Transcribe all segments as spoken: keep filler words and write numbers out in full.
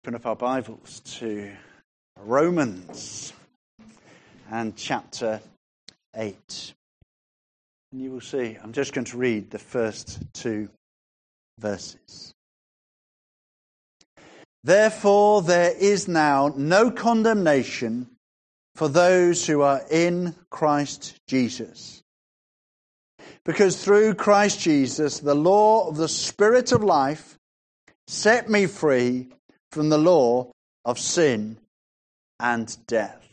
Open up our Bibles to Romans and chapter eight. And you will see, I'm just going to read the first two verses. Therefore, there is now no condemnation for those who are in Christ Jesus. Because through Christ Jesus, the law of the Spirit of life set me free from the law of sin and death.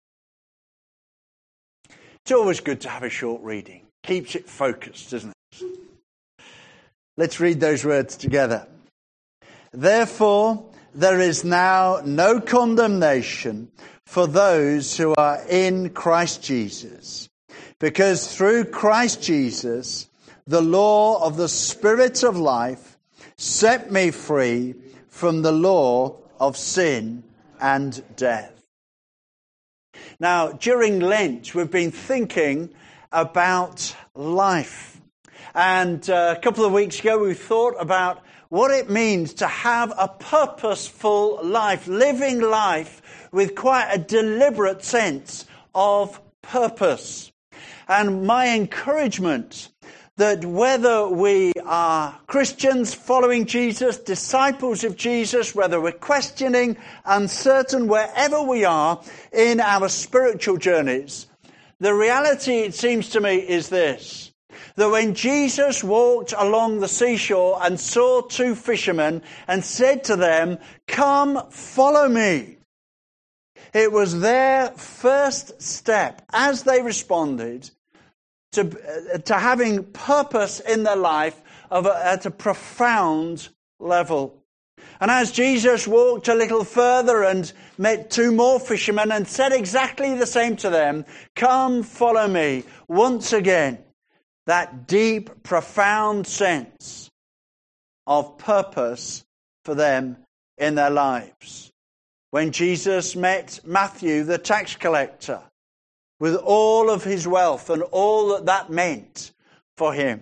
It's always good to have a short reading. Keeps it focused, doesn't it? Let's read those words together. Therefore, there is now no condemnation for those who are in Christ Jesus. Because through Christ Jesus, the law of the Spirit of life set me free from the law of sin and death. Now, during Lent, we've been thinking about life. And uh, a couple of weeks ago, we thought about what it means to have a purposeful life, living life with quite a deliberate sense of purpose. And my encouragement that whether we are Christians following Jesus, disciples of Jesus, whether we're questioning, uncertain, wherever we are in our spiritual journeys, the reality, it seems to me, is this: that when Jesus walked along the seashore and saw two fishermen and said to them, "Come, follow me," it was their first step as they responded To, uh, to having purpose in their life of a, at a profound level. And as Jesus walked a little further and met two more fishermen and said exactly the same to them, "Come, follow me," once again, that deep, profound sense of purpose for them in their lives. When Jesus met Matthew, the tax collector, with all of his wealth and all that that meant for him.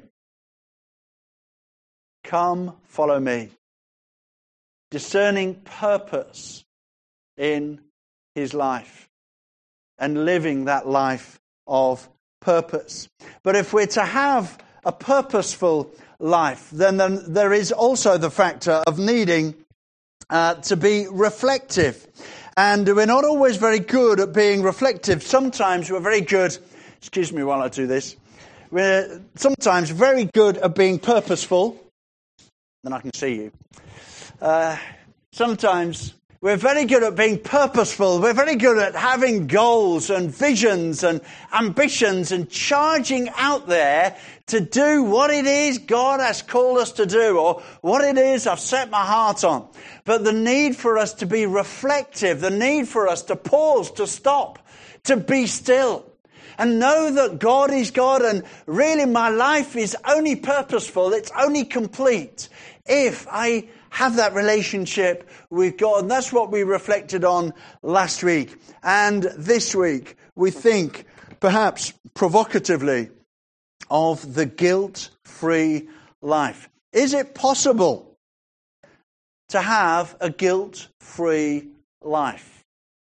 Come, follow me. Discerning purpose in his life and living that life of purpose. But if we're to have a purposeful life, then, then there is also the factor of needing uh, to be reflective. And we're not always very good at being reflective. Sometimes we're very good, excuse me while I do this, we're sometimes very good at being purposeful. Then I can see you. Uh, sometimes we're very good at being purposeful. We're very good at having goals and visions and ambitions and charging out there to do what it is God has called us to do, or what it is I've set my heart on. But the need for us to be reflective, the need for us to pause, to stop, to be still, and know that God is God, and really my life is only purposeful, it's only complete if I have that relationship with God. And that's what we reflected on last week. And this week we think, perhaps provocatively, of the guilt-free life. Is it possible to have a guilt-free life?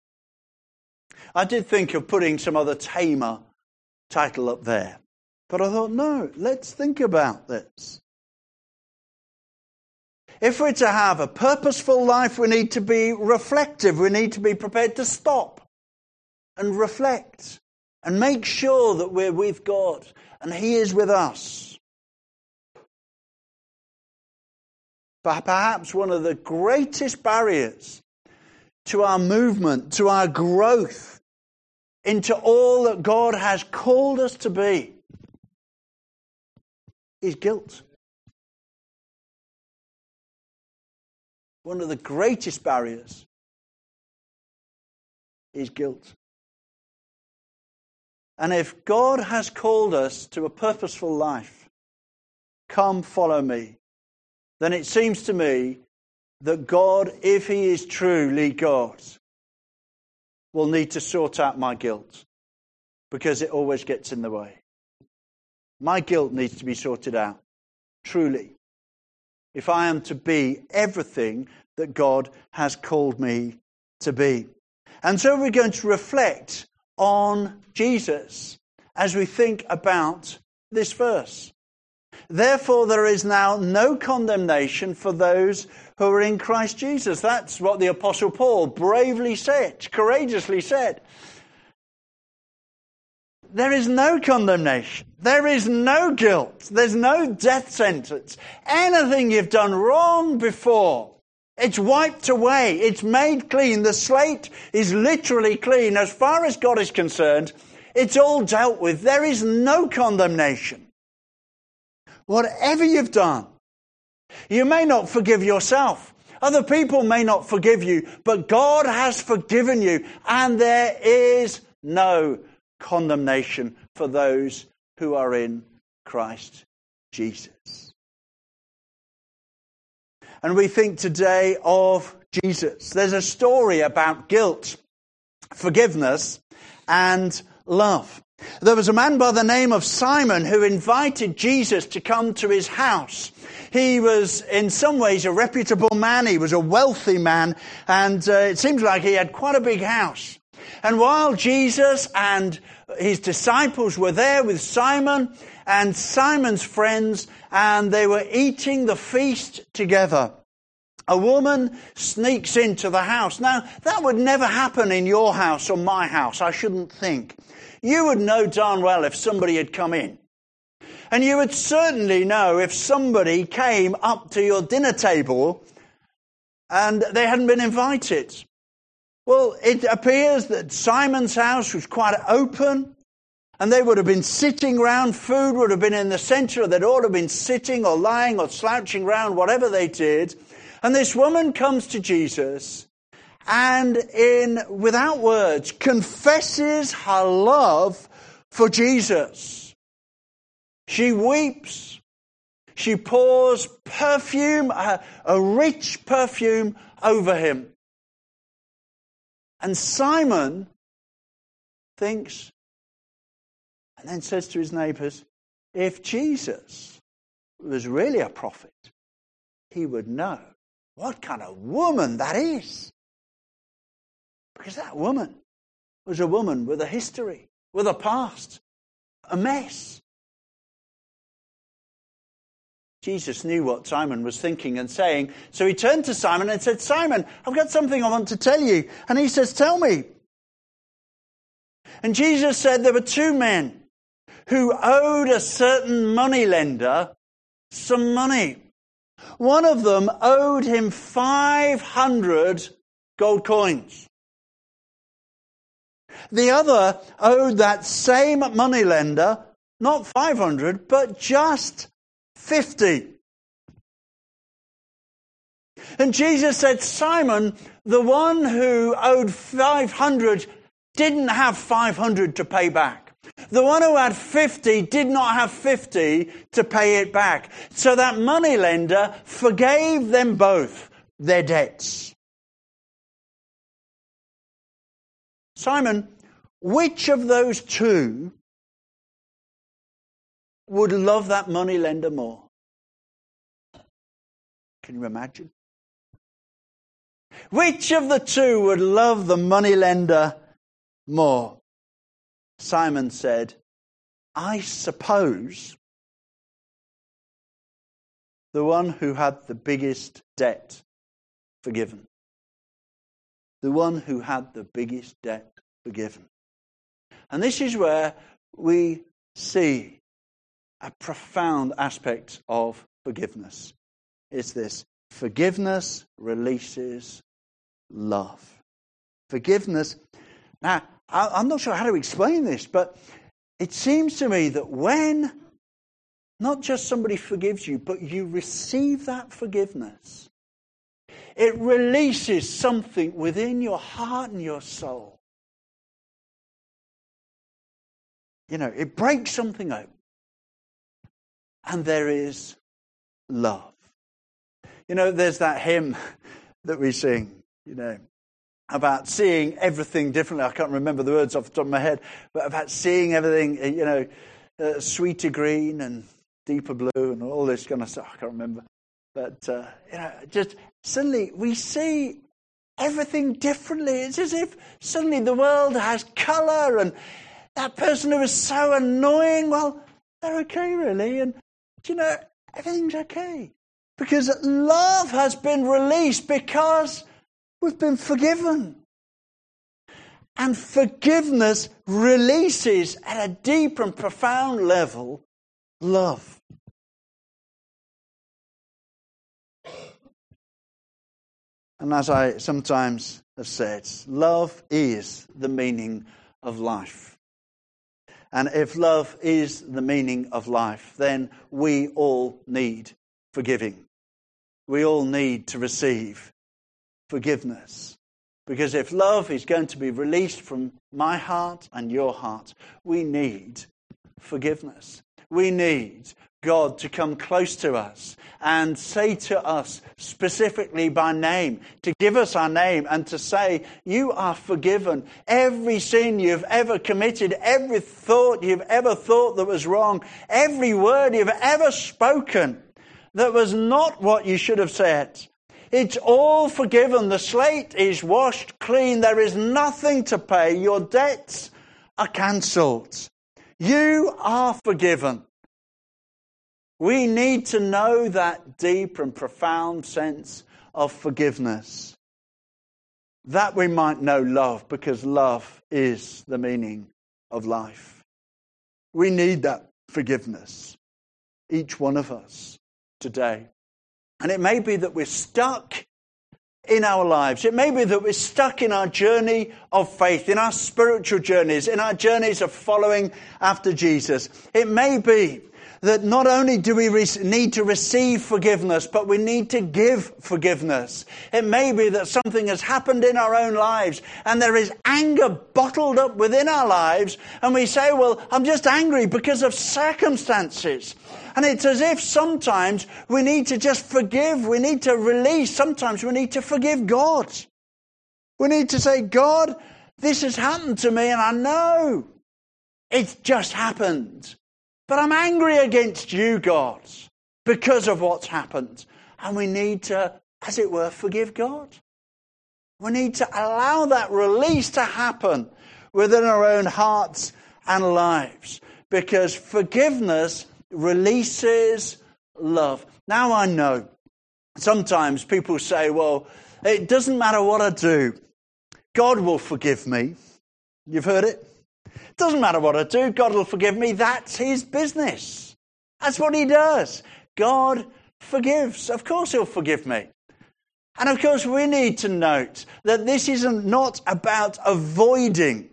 I did think of putting some other tamer title up there, but I thought, no, let's think about this. If we're to have a purposeful life, we need to be reflective. We need to be prepared to stop and reflect and make sure that we're with God and He is with us. But perhaps one of the greatest barriers to our movement, to our growth into all that God has called us to be, is guilt. One of the greatest barriers is guilt. And if God has called us to a purposeful life, "Come, follow me," then it seems to me that God, if He is truly God, will need to sort out my guilt, because it always gets in the way. My guilt needs to be sorted out, truly, if I am to be everything that God has called me to be. And so we're going to reflect on Jesus as we think about this verse. Therefore, there is now no condemnation for those who are in Christ Jesus. That's what the Apostle Paul bravely said, courageously said. There is no condemnation. There is no guilt. There's no death sentence. Anything you've done wrong before, it's wiped away. It's made clean. The slate is literally clean. As far as God is concerned, it's all dealt with. There is no condemnation. Whatever you've done, you may not forgive yourself. Other people may not forgive you, but God has forgiven you, and there is no condemnation for those who are in Christ Jesus. And we think today of Jesus. There's a story about guilt, forgiveness, and love. There was a man by the name of Simon who invited Jesus to come to his house. He was in some ways a reputable man. He was a wealthy man, and uh, it seems like he had quite a big house. And while Jesus and his disciples were there with Simon and Simon's friends, and they were eating the feast together, a woman sneaks into the house. Now, that would never happen in your house or my house, I shouldn't think. You would know darn well if somebody had come in. And you would certainly know if somebody came up to your dinner table and they hadn't been invited. Well, it appears that Simon's house was quite open, and they would have been sitting round. Food would have been in the centre. They'd all have been sitting or lying or slouching round, whatever they did. And this woman comes to Jesus and, in without words, confesses her love for Jesus. She weeps. She pours perfume, a, a rich perfume, over him. And Simon thinks, and then says to his neighbours, if Jesus was really a prophet, he would know what kind of woman that is. Because that woman was a woman with a history, with a past, a mess. Jesus knew what Simon was thinking and saying, so he turned to Simon and said, Simon, I've got something I want to tell you. And he says, tell me. And Jesus said there were two men who owed a certain moneylender some money. One of them owed him five hundred gold coins. The other owed that same moneylender, not five hundred, but just fifty. And Jesus said, Simon, the one who owed five hundred didn't have five hundred to pay back. The one who had fifty did not have fifty to pay it back. So that moneylender forgave them both their debts. Simon, which of those two would love that moneylender more? Can you imagine? Which of the two would love the moneylender more? Simon said, I suppose the one who had the biggest debt forgiven. The one who had the biggest debt forgiven. And this is where we see a profound aspect of forgiveness. It's this: forgiveness releases love. Forgiveness. Now, I'm not sure how to explain this, but it seems to me that when not just somebody forgives you, but you receive that forgiveness, it releases something within your heart and your soul. You know, it breaks something open. And there is love. You know, there's that hymn that we sing, you know, about seeing everything differently. I can't remember the words off the top of my head, but about seeing everything, you know, uh, sweeter green and deeper blue and all this kind of stuff. I can't remember. But, uh, you know, just suddenly we see everything differently. It's as if suddenly the world has colour, and that person who was so annoying, well, they're okay, really. And, you know, everything's okay. Because love has been released because we've been forgiven. And forgiveness releases at a deep and profound level love. And as I sometimes have said, love is the meaning of life. And if love is the meaning of life, then we all need forgiving. We all need to receive forgiveness. Because if love is going to be released from my heart and your heart, we need forgiveness. We need God to come close to us and say to us specifically by name, to give us our name and to say, you are forgiven. Every sin you've ever committed, every thought you've ever thought that was wrong, every word you've ever spoken that was not what you should have said. It's all forgiven. The slate is washed clean. There is nothing to pay. Your debts are cancelled. You are forgiven. We need to know that deep and profound sense of forgiveness, that we might know love, because love is the meaning of life. We need that forgiveness, each one of us today. And it may be that we're stuck in our lives. It may be that we're stuck in our journey of faith, in our spiritual journeys, in our journeys of following after Jesus. It may be that not only do we re- need to receive forgiveness, but we need to give forgiveness. It may be that something has happened in our own lives and there is anger bottled up within our lives, and we say, well, I'm just angry because of circumstances. And it's as if sometimes we need to just forgive, we need to release, sometimes we need to forgive God. We need to say, God, this has happened to me and I know it's just happened. But I'm angry against you, God, because of what's happened. And we need to, as it were, forgive God. We need to allow that release to happen within our own hearts and lives. Because forgiveness releases love. Now I know sometimes people say, well, it doesn't matter what I do. God will forgive me. You've heard it? Doesn't matter what I do, God will forgive me. That's his business. That's what he does. God forgives. Of course he'll forgive me. And of course we need to note that this is not about avoiding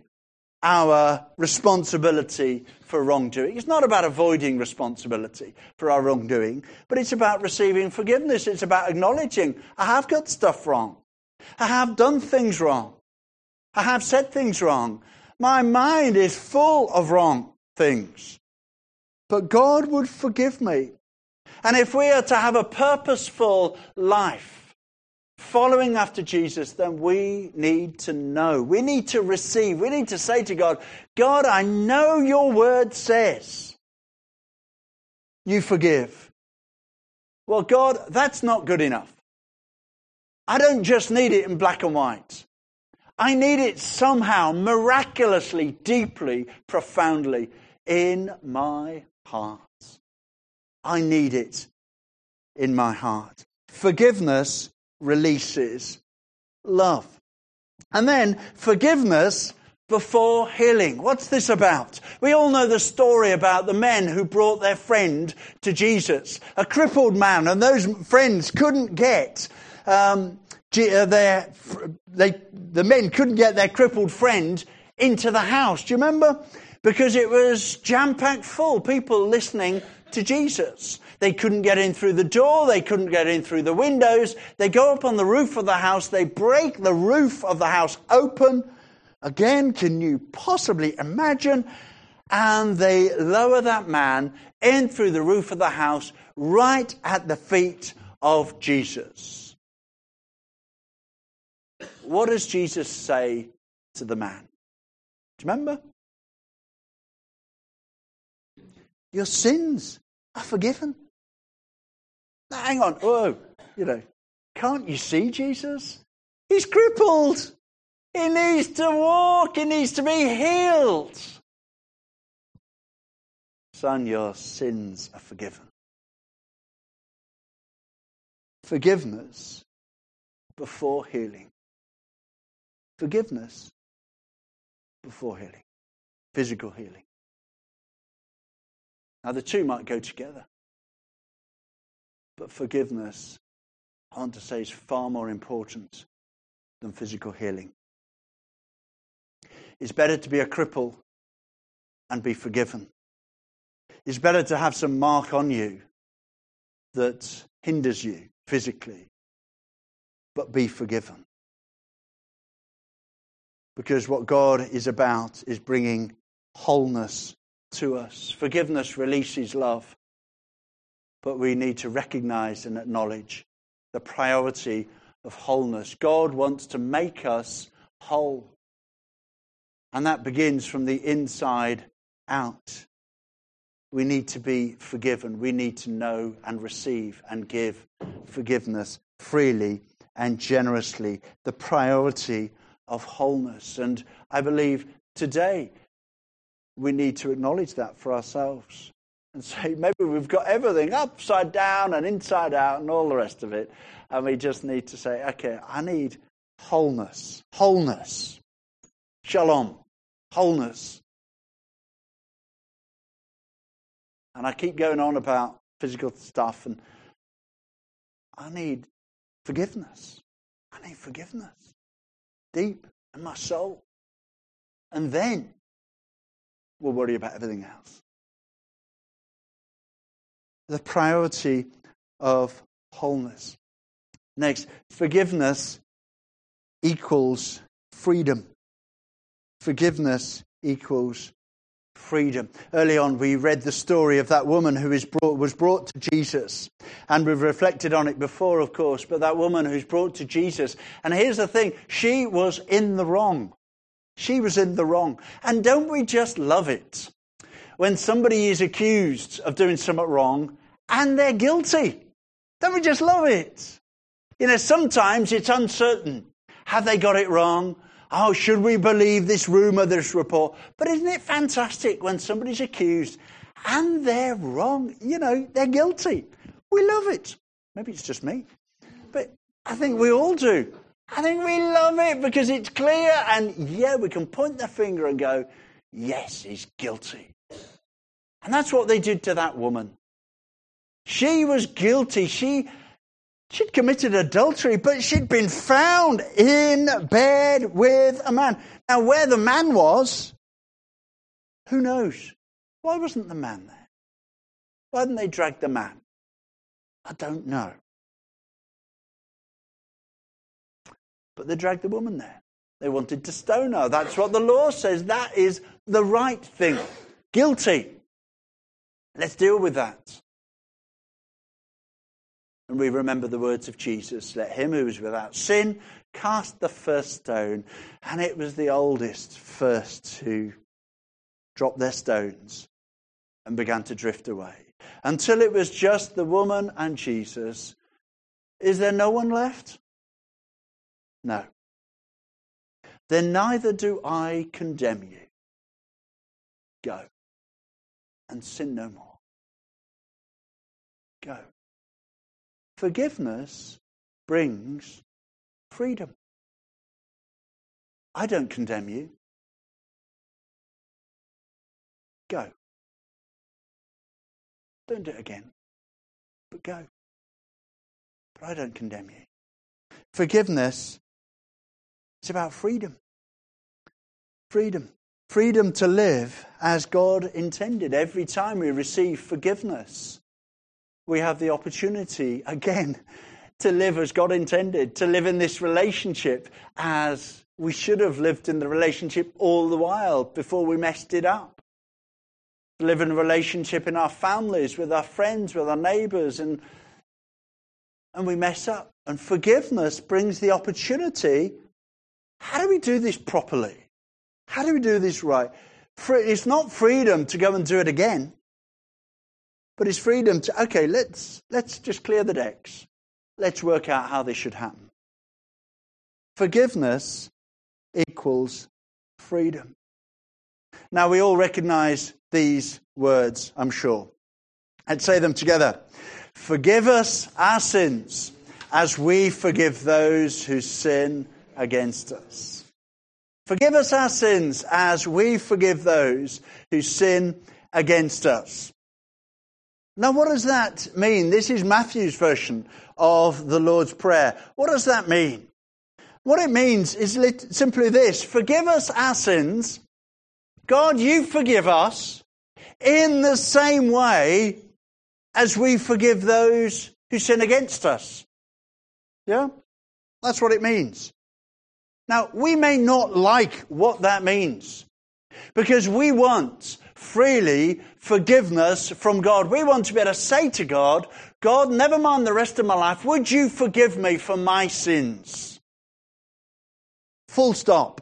our responsibility for wrongdoing. It's not about avoiding responsibility for our wrongdoing, but it's about receiving forgiveness. It's about acknowledging, I have got stuff wrong. I have done things wrong. I have said things wrong. My mind is full of wrong things. But God would forgive me. And if we are to have a purposeful life following after Jesus, then we need to know. We need to receive. We need to say to God, God, I know your word says you forgive. Well, God, that's not good enough. I don't just need it in black and white. I need it somehow, miraculously, deeply, profoundly in my heart. I need it in my heart. Forgiveness releases love. And then forgiveness before healing. What's this about? We all know the story about the men who brought their friend to Jesus, a crippled man, and those friends couldn't get um, their they the men couldn't get their crippled friend into the house. Do you remember? Because it was jam-packed full, people listening to Jesus. They couldn't get in through the door. They couldn't get in through the windows. They go up on the roof of the house. They break the roof of the house open. Again, can you possibly imagine? And they lower that man in through the roof of the house right at the feet of Jesus. What does Jesus say to the man? Do you remember? Your sins are forgiven. Now, hang on. Whoa. You know, can't you see Jesus? He's crippled. He needs to walk. He needs to be healed. Son, your sins are forgiven. Forgiveness before healing. Forgiveness before healing. Physical healing. Now the two might go together. But forgiveness, I want to say, is far more important than physical healing. It's better to be a cripple and be forgiven. It's better to have some mark on you that hinders you physically, but be forgiven. Because what God is about is bringing wholeness to us. Forgiveness releases love. But we need to recognize and acknowledge the priority of wholeness. God wants to make us whole. And that begins from the inside out. We need to be forgiven. We need to know and receive and give forgiveness freely and generously. The priority of wholeness. And I believe today we need to acknowledge that for ourselves. And say, maybe we've got everything upside down and inside out and all the rest of it. And we just need to say, okay, I need wholeness. Wholeness. Shalom. Wholeness. And I keep going on about physical stuff, and I need forgiveness. I need forgiveness. Deep in my soul. And then we'll worry about everything else. The priority of wholeness. Next, forgiveness equals freedom. Forgiveness equals freedom. Early on, we read the story of that woman who is brought, was brought to Jesus. And we've reflected on it before, of course, but that woman who's brought to Jesus. And here's the thing, she was in the wrong. She was in the wrong. And don't we just love it when somebody is accused of doing something wrong and they're guilty? Don't we just love it? You know, sometimes it's uncertain. Have they got it wrong? Oh, should we believe this rumour, this report? But isn't it fantastic when somebody's accused and they're wrong? You know, they're guilty. We love it. Maybe it's just me. But I think we all do. I think we love it because it's clear. And yeah, we can point the finger and go, yes, he's guilty. And that's what they did to that woman. She was guilty. She... She'd committed adultery, but she'd been found in bed with a man. Now, where the man was, who knows? Why wasn't the man there? Why didn't they drag the man? I don't know. But they dragged the woman there. They wanted to stone her. That's what the law says. That is the right thing. Guilty. Let's deal with that. And we remember the words of Jesus, let him who is without sin cast the first stone. And it was the oldest first who dropped their stones and began to drift away. Until it was just the woman and Jesus. Is there no one left? No. Then neither do I condemn you. Go and sin no more. Go. Forgiveness brings freedom. I don't condemn you. Go. Don't do it again, but go. But I don't condemn you. Forgiveness is about freedom. Freedom. Freedom to live as God intended. Every time we receive forgiveness, we have the opportunity, again, to live as God intended, to live in this relationship as we should have lived in the relationship all the while before we messed it up. To live in a relationship in our families, with our friends, with our neighbours, and, and we mess up. And forgiveness brings the opportunity. How do we do this properly? How do we do this right? It's not freedom to go and do it again. but it's freedom to, okay, let's let's just clear the decks. Let's work out how this should happen. Forgiveness equals freedom. Now, we all recognize these words, I'm sure. Let's say them together. Forgive us our sins as we forgive those who sin against us. Forgive us our sins as we forgive those who sin against us. Now, what does that mean? This is Matthew's version of the Lord's Prayer. What does that mean? What it means is simply this. Forgive us our sins. God, you forgive us in the same way as we forgive those who sin against us. Yeah? That's what it means. Now, we may not like what that means because we want freely forgiveness from God. We want to be able to say to God, God, never mind the rest of my life, would you forgive me for my sins? Full stop.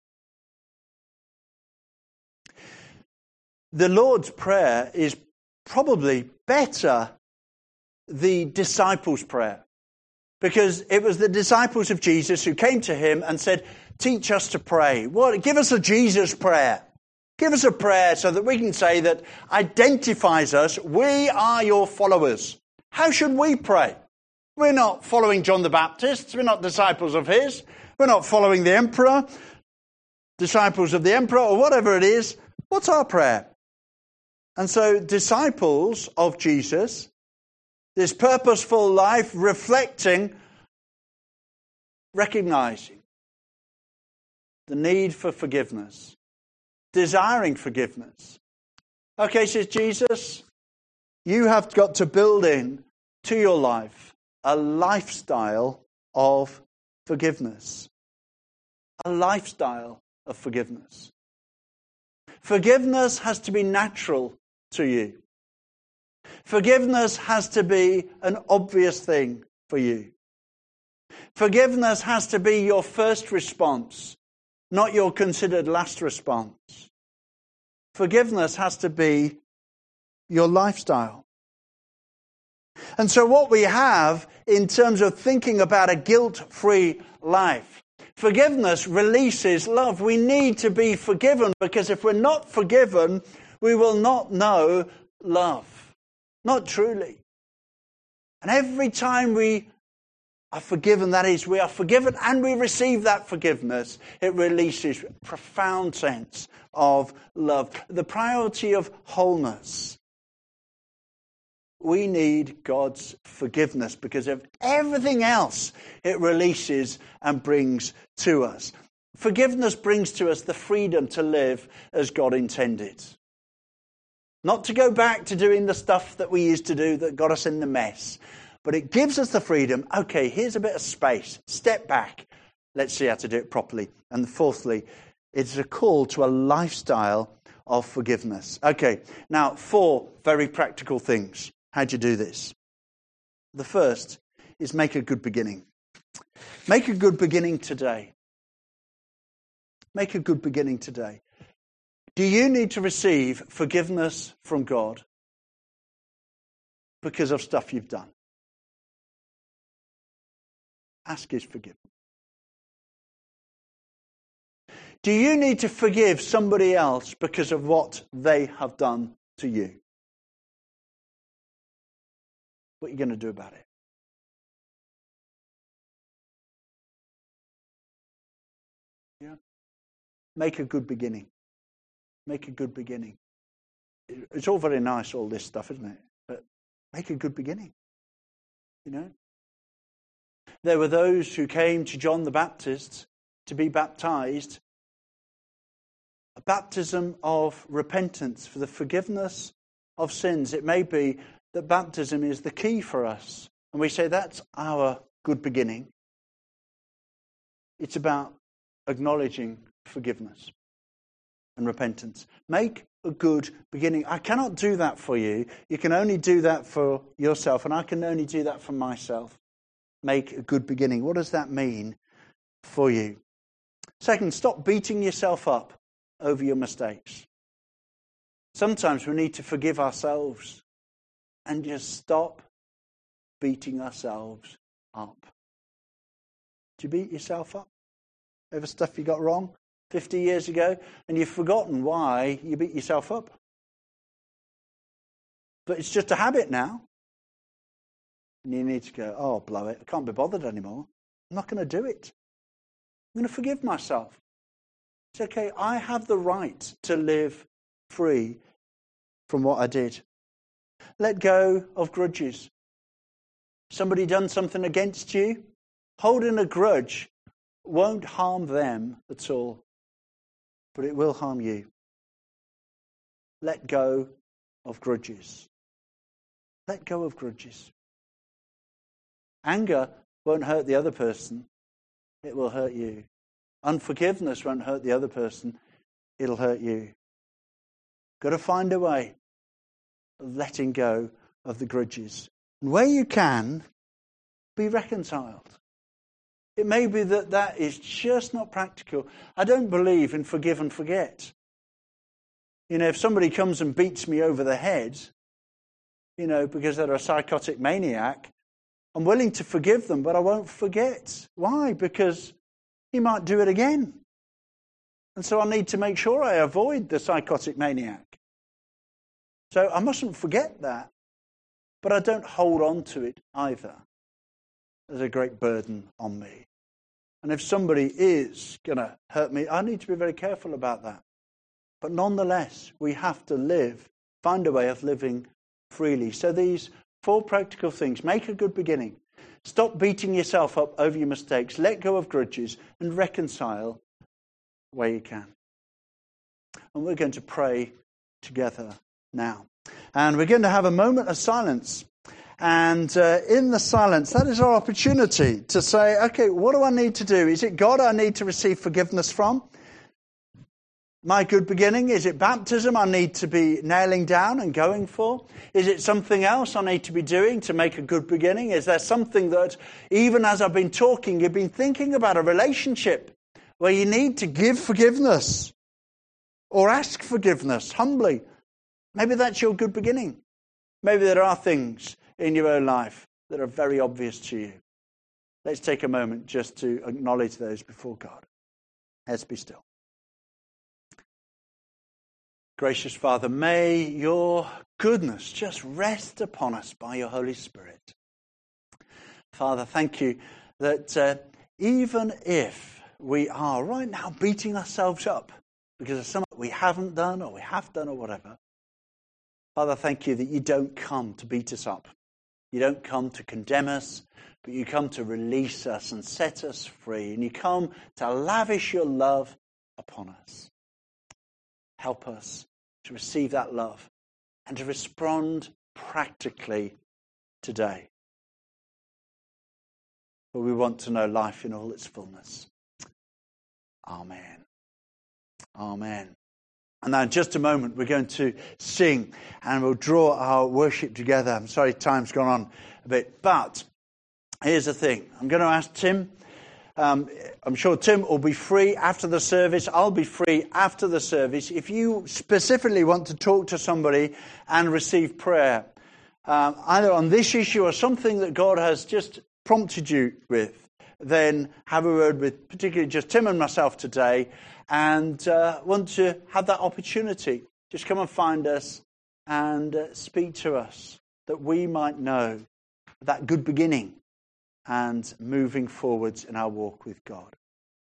The Lord's Prayer is probably better the disciples' prayer, because it was the disciples of Jesus who came to him and said, teach us to pray. What? Give us a Jesus prayer. Give us a prayer so that we can say that identifies us. We are your followers. How should we pray? We're not following John the Baptist. We're not disciples of his. We're not following the emperor, disciples of the emperor, or whatever it is. What's our prayer? And so disciples of Jesus, this purposeful life reflecting, recognizing the need for forgiveness, desiring forgiveness. Okay, says Jesus, you have got to build in to your life a lifestyle of forgiveness. A lifestyle of forgiveness. Forgiveness has to be natural to you. Forgiveness has to be an obvious thing for you. Forgiveness has to be your first response, not your considered last response. Forgiveness has to be your lifestyle. And so what we have in terms of thinking about a guilt-free life, forgiveness releases love. We need to be forgiven, because if we're not forgiven, we will not know love. Not truly. And every time we are forgiven, that is, we are forgiven and we receive that forgiveness, it releases a profound sense of love. The priority of wholeness. We need God's forgiveness because of everything else it releases and brings to us. Forgiveness brings to us the freedom to live as God intended. Not to go back to doing the stuff that we used to do that got us in the mess. But it gives us the freedom. Okay, here's a bit of space. Step back. Let's see how to do it properly. And fourthly, it's a call to a lifestyle of forgiveness. Okay, now four very practical things. How do you do this? The first is make a good beginning. Make a good beginning today. Make a good beginning today. Do you need to receive forgiveness from God because of stuff you've done? Ask his forgiveness. Do you need to forgive somebody else because of what they have done to you? What are you going to do about it? Yeah. Make a good beginning. Make a good beginning. It's all very nice, all this stuff, isn't it? But make a good beginning. You know? There were those who came to John the Baptist to be baptized. A baptism of repentance for the forgiveness of sins. It may be that baptism is the key for us. And we say that's our good beginning. It's about acknowledging forgiveness and repentance. Make a good beginning. I cannot do that for you. You can only do that for yourself, and I can only do that for myself. Make a good beginning. What does that mean for you? Second, stop beating yourself up over your mistakes. Sometimes we need to forgive ourselves and just stop beating ourselves up. Do you beat yourself up over stuff you got wrong fifty years ago, and you've forgotten why you beat yourself up? But it's just a habit now. And you need to go, oh, blow it. I can't be bothered anymore. I'm not going to do it. I'm going to forgive myself. It's okay. I have the right to live free from what I did. Let go of grudges. Somebody done something against you? Holding a grudge won't harm them at all, but it will harm you. Let go of grudges. Let go of grudges. Anger won't hurt the other person. It will hurt you. Unforgiveness won't hurt the other person. It'll hurt you. Got to find a way of letting go of the grudges. And where you can, be reconciled. It may be that that is just not practical. I don't believe in forgive and forget. You know, if somebody comes and beats me over the head, you know, because they're a psychotic maniac, I'm willing to forgive them, but I won't forget. Why? Because he might do it again. And so I need to make sure I avoid the psychotic maniac. So I mustn't forget that, but I don't hold on to it either. There's a great burden on me. And if somebody is going to hurt me, I need to be very careful about that. But nonetheless, we have to live, find a way of living freely. So these four practical things: make a good beginning. Stop beating yourself up over your mistakes. Let go of grudges and reconcile where you can. And we're going to pray together now. And we're going to have a moment of silence. And uh, in the silence, that is our opportunity to say, okay, what do I need to do? Is it God I need to receive forgiveness from? My good beginning? Is it baptism I need to be nailing down and going for? Is it something else I need to be doing to make a good beginning? Is there something that, even as I've been talking, you've been thinking about a relationship where you need to give forgiveness or ask forgiveness humbly? Maybe that's your good beginning. Maybe there are things in your own life that are very obvious to you. Let's take a moment just to acknowledge those before God. Let's be still. Gracious Father, may your goodness just rest upon us by your Holy Spirit. Father, thank you that uh, even if we are right now beating ourselves up because of something we haven't done or we have done or whatever, Father, thank you that you don't come to beat us up. You don't come to condemn us, but you come to release us and set us free. And you come to lavish your love upon us. Help us to receive that love and to respond practically today. For we want to know life in all its fullness. Amen. Amen. And now in just a moment we're going to sing and we'll draw our worship together. I'm sorry time's gone on a bit, but here's the thing. I'm going to ask Tim. Um, I'm sure Tim will be free after the service. I'll be free after the service. If you specifically want to talk to somebody and receive prayer, um, either on this issue or something that God has just prompted you with, then have a word with particularly just Tim and myself today, and uh, want to have that opportunity. Just come and find us and uh, speak to us that we might know that good beginning and moving forwards in our walk with God.